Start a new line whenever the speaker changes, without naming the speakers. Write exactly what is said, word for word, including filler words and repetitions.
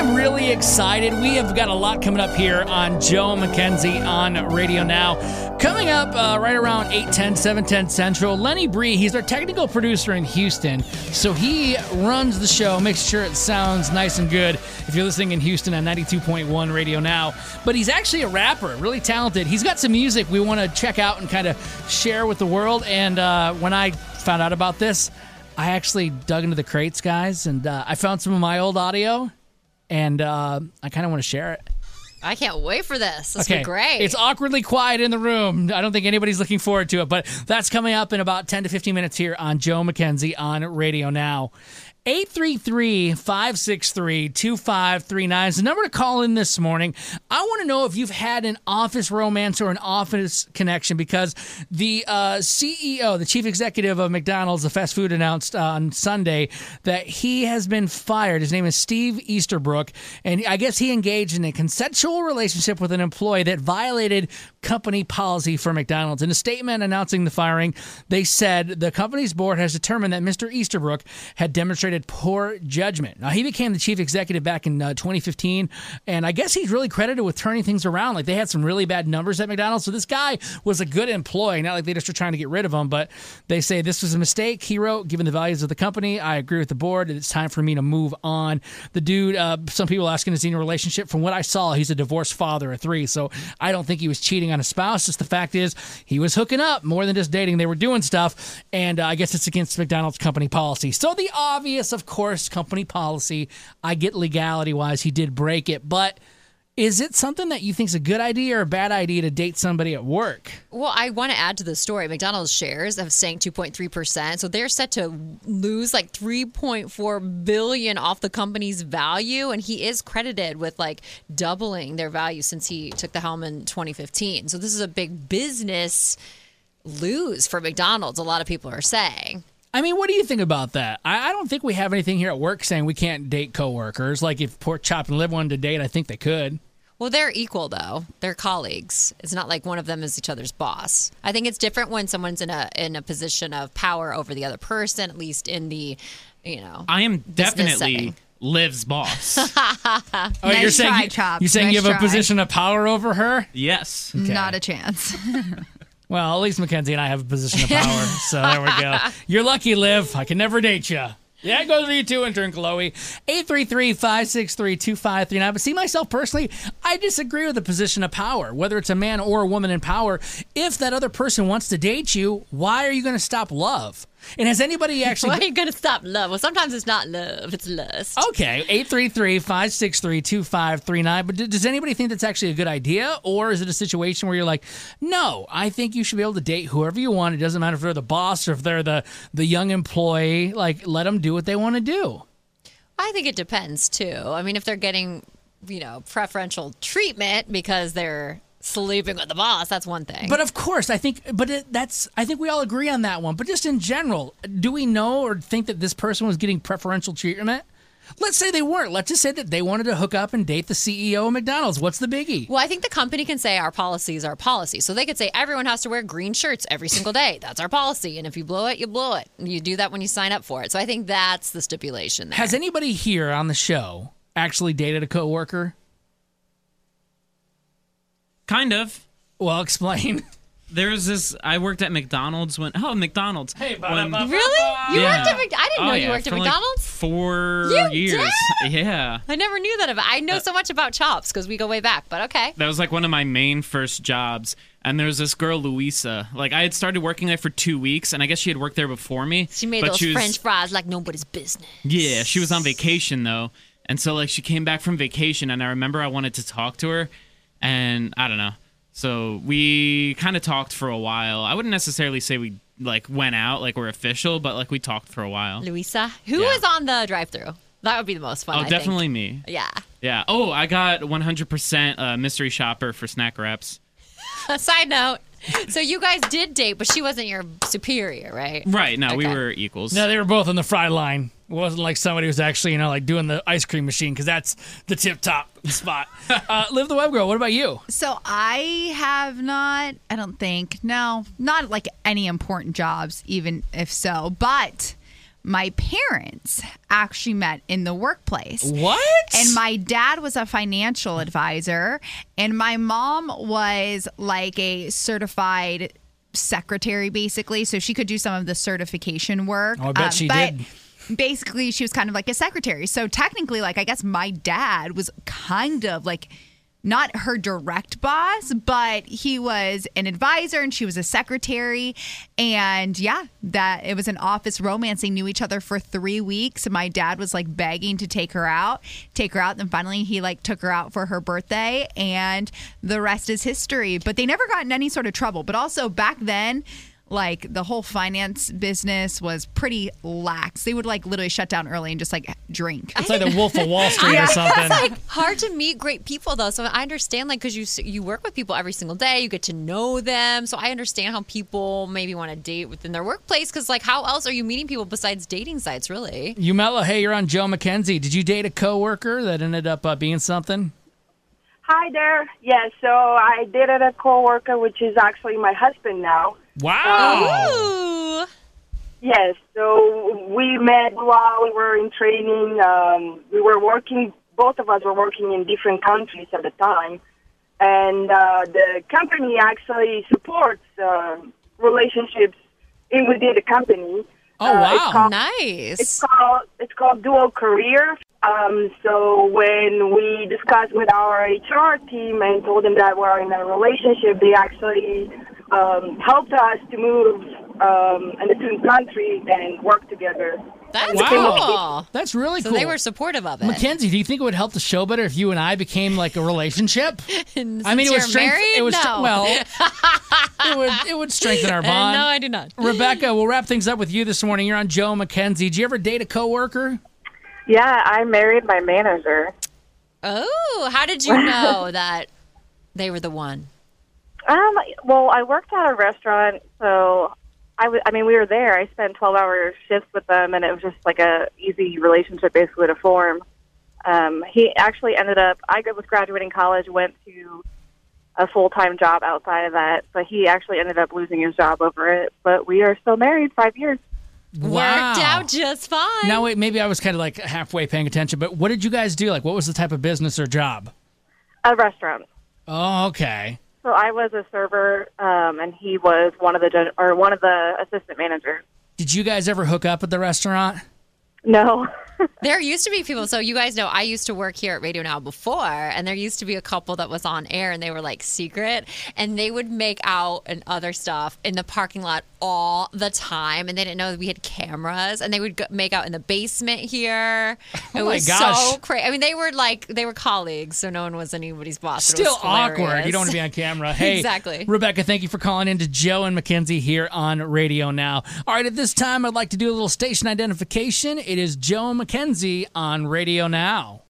am really excited. We have got a lot coming up here on Joe and Mackenzie on Radio Now. Coming up uh, right around eight ten, seven ten Central, Lenny Bree, he's our technical producer in Houston. So he runs the show, makes sure it sounds nice and good if you're listening in Houston on ninety-two point one Radio Now. But he's actually a rapper, really talented. He's got some music we want to check out and kind of share with the world. And uh, when I found out about this, I actually dug into the crates, guys, and uh, I found some of my old audio, and uh, I kind of want to share it.
I can't wait for this. This
okay.
will be great.
It's awkwardly quiet in the room. I don't think anybody's looking forward to it, but that's coming up in about ten to fifteen minutes here on Joe Mackenzie on Radio Now. eight three three, five six three, two five three nine is the number to call in this morning. I want to know if you've had an office romance or an office connection, because the uh, C E O, the chief executive of McDonald's, the fast food, announced uh, on Sunday that he has been fired. His name is Steve Easterbrook, and I guess he engaged in a consensual relationship with an employee that violated company policy for McDonald's. In a statement announcing the firing, they said the company's board has determined that Mister Easterbrook had demonstrated poor judgment. Now, he became the chief executive back in uh, twenty fifteen, and I guess he's really credited with turning things around. Like, they had some really bad numbers at McDonald's, so this guy was a good employee. Not like they just were trying to get rid of him, but they say this was a mistake. He wrote, given the values of the company, I agree with the board. It's time for me to move on. The dude, uh, some people asking, is he in a relationship? From what I saw, he's a divorced father of three, so I don't think he was cheating on a spouse. Just the fact is, he was hooking up more than just dating. They were doing stuff, and uh, I guess it's against McDonald's company policy. So the obvious, of course, company policy. I get legality-wise, he did break it, but is it something that you think is a good idea or a bad idea to date somebody at work?
Well, I want to add to the story. McDonald's shares have sank two point three percent, so they're set to lose like three point four billion dollars off the company's value, and he is credited with like doubling their value since he took the helm in twenty fifteen. So this is a big business lose for McDonald's, a lot of people are saying.
I mean, what do you think about that? I, I don't think we have anything here at work saying we can't date coworkers. Like, if Pork Chop and Liv wanted to date, I think they could.
Well, they're equal, though. They're colleagues. It's not like one of them is each other's boss. I think it's different when someone's in a in a position of power over the other person, at least in the, you know,
I am definitely
setting.
Liv's boss.
Oh,
Nice
you're saying
try,
you,
Chop.
you're saying
Nice
you have
try.
a position of power over her?
Yes.
Okay.
Not a chance.
Well, at least Mackenzie and I have a position of power, so there we go. You're lucky, Liv. I can never date you. Yeah, it goes for you too, intern Chloe. eight three three, five six three, two five three nine. But see, myself personally, I disagree with the position of power, whether it's a man or a woman in power. If that other person wants to date you, why are you going to stop love? And has anybody actually...
Why are you going to stop love? Well, sometimes it's not love, it's lust.
Okay, eight three three, five six three, two five three nine. But d- does anybody think that's actually a good idea? Or is it a situation where you're like, no, I think you should be able to date whoever you want. It doesn't matter if they're the boss or if they're the, the young employee. Like, let them do what they want to do.
I think it depends, too. I mean, if they're getting, you know, preferential treatment because they're sleeping with the boss, that's one thing.
But of course, I think, but it, that's, I think we all agree on that one. But just in general, do we know or think that this person was getting preferential treatment? Let's say they weren't. Let's just say that they wanted to hook up and date the C E O of McDonald's. What's the biggie?
Well, I think the company can say our policy is our policy. So they could say everyone has to wear green shirts every single day. That's our policy. And if you blow it, you blow it. And you do that when you sign up for it. So I think that's the stipulation there.
Has anybody here on the show actually dated a coworker?
Kind of.
Well, explain.
There was this, I worked at McDonald's when, oh, McDonald's.
Hey,
when,
Really? You
Yeah.
worked at McDonald's? I didn't
oh,
know
yeah,
you worked at
for like
McDonald's.
four
You
years.
did?
Yeah.
I never knew that about. I know so much about Chops because we go way back. But okay.
That was like one of my main first jobs. And there was this girl, Louisa. Like, I had started working there for two weeks, and I guess she had worked there before me.
She made
but
those
she was,
French fries like nobody's business.
Yeah, she was on vacation, though. And so, like, she came back from vacation, and I remember I wanted to talk to her. And I don't know. So we kind of talked for a while. I wouldn't necessarily say we, like, went out, like, we're official, but, like, we talked for a while.
Louisa, who
Yeah.
is on the drive-thru? That would be the most fun.
Oh,
I
definitely
think.
me.
Yeah.
Yeah. Oh, I got one hundred percent uh, mystery shopper for Snack Wraps.
Side note. So you guys did date, but she wasn't your superior, right?
Right. No, we
Okay.
were equals.
No, they were both on the fry line. It wasn't like somebody was actually, you know, like doing the ice cream machine, because that's the tip-top spot. uh, Liv the Web Girl, what about you?
So I have not, I don't think, no, not like any important jobs, even if so. But my parents actually met in the workplace.
What?
And my dad was a financial advisor, and my mom was like a certified secretary, basically. So she could do some of the certification work.
Oh, I bet
Um,
she
but
did.
Basically, she was kind of like a secretary. So technically, like, I guess my dad was kind of like not her direct boss, but he was an advisor and she was a secretary. And yeah, that it was an office romance. They knew each other for three weeks. My dad was like begging to take her out, take her out. And finally he like took her out for her birthday, and the rest is history. But they never got in any sort of trouble. But also back then, like the whole finance business was pretty lax. They would like literally shut down early and just like drink.
It's like the Wolf of Wall Street or something.
It's like hard to meet great people though. So I understand like because you you work with people every single day, you get to know them. So I understand how people maybe want to date within their workplace because like how else are you meeting people besides dating sites really?
Umela, hey, you're on Joe McKenzie. Did you date a coworker that ended up uh, being something?
Hi there. Yes, so I dated a coworker, which is actually my husband now.
Wow.
Ooh.
Yes, so we met while we were in training. Um, we were working, both of us were working in different countries at the time. And uh, the company actually supports uh, relationships in within the company.
Oh,
Uh,
wow.
it's called,
Nice.
It's called it's called Dual Career. Um, so when we discussed with our H R team and told them that we're in a relationship, they actually um, helped us to move um, in the same country and work together.
That's
Wow.
cool.
That's really
So
cool.
they were supportive of it.
Mackenzie, do you think it would help the show better if you and I became like a relationship?
And
I mean, it
since
would
you're
strengthen.
married?
It would
no.
well, it would it would strengthen our
Uh,
bond.
no, I do not.
Rebecca, we'll wrap things up with you this morning. You're on Joe McKenzie. Did you ever date a coworker?
Yeah, I married my manager.
Oh, how did you know that they were the one?
Um, well, I worked at a restaurant, so I w- I mean, we were there. I spent twelve-hour shifts with them, and it was just like a easy relationship basically to form. Um, he actually ended up, I was graduating college, went to a full-time job outside of that, but he actually ended up losing his job over it. But we are still married five years.
Wow.
Worked out just fine.
Now, wait, maybe I was kind of like halfway paying attention, but what did you guys do? Like, what was the type of business or job?
A restaurant.
Oh, okay.
So I was a server, um, and he was one of the gen- or one of the assistant managers.
Did you guys ever hook up at the restaurant?
No.
There used to be people. So you guys know I used to work here at Radio Now before, and there used to be a couple that was on air, and they were like secret, and they would make out and other stuff in the parking lot all the time, and they didn't know that we had cameras, and they would go- make out in the basement here. It
Oh my
was
gosh.
so crazy. I mean, they were like they were colleagues, so no one was anybody's boss. It was
Still awkward.
hilarious.
You don't want to be on camera. Hey,
Exactly.
Rebecca, thank you for calling in to Joe and Mackenzie here on Radio Now. All right, at this time, I'd like to do a little station identification. It is Joe and Mackenzie on Radio Now.